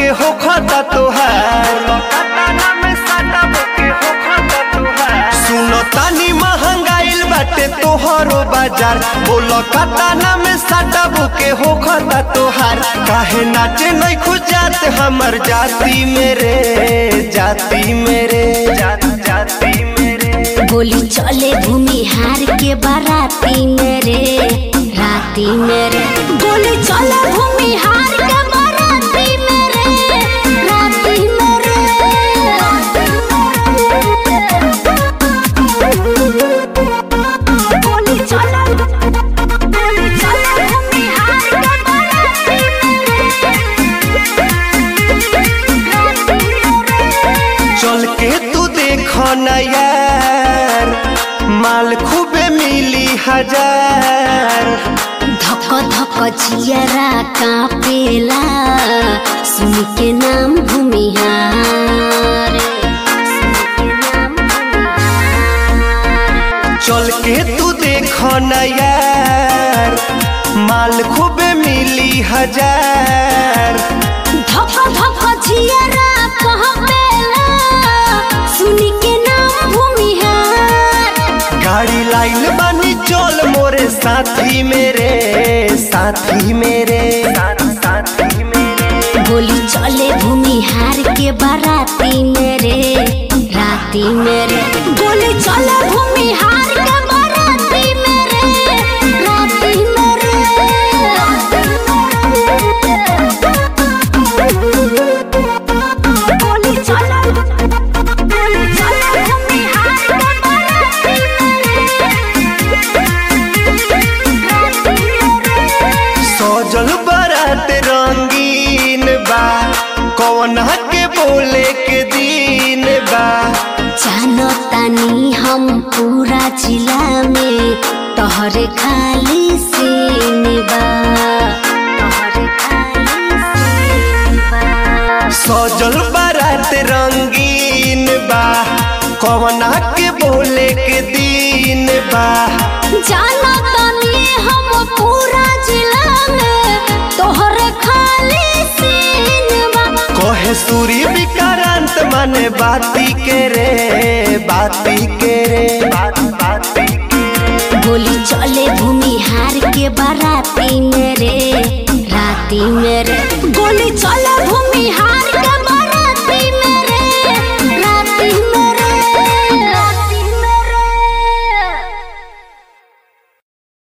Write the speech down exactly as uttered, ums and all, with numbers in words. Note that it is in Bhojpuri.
के हो खाता तोहार सुनो तानी महंगाइल बाटे तोहरो बाजार बोलो कताना में साटा बुके हो खाता तोहार काहे नाचे नहीं खुजात हमर जाति मेरे जाति मेरे जाति मेरे गोली चले भूमिहार के बाराती मेरे राती मेरे गोली चले भूमिहार के बाराती मेरे राती मेरे गोली चले गोली चले भूमिहार के बाराती मेरे चल के तू देखो न यार माल खूबे मिली हजार धक धक जियरा कापेला सुन के नाम भूमिहार चल के तू देखो न यार माल खूबे मिली हजार धक धक जियरा कापेला सुन के नाम भूमिहार गाड़ी लाइन बानी चल मोरे साथी मेरे साथी मेरे साथी मेरे गोली चले भूमिहार के बाराती मेरे राती मेरे गोली चले भूमिहार के बाराती मेरे राती मेरे गोली चले गोली चले भूमिहार के बाराती मेरे सजल बारात रंगीन बा कौन के बोले के दिन बा जानो तानी हम पूरा जिला में तोहरे खाली सीनबा तोहरे खाली सीनबा सजल बारात रंगीन बा कौन के बोले के दिन बा जानो तानी हम पूरा जिला में तोहरे खाली सीनबा कहे सूरी विक्रांत माने बाती के रे बाती के रे बाती के रे गोली चले भूमिहार के बाराती मेरे राती मेरे गोली चले भूमिहार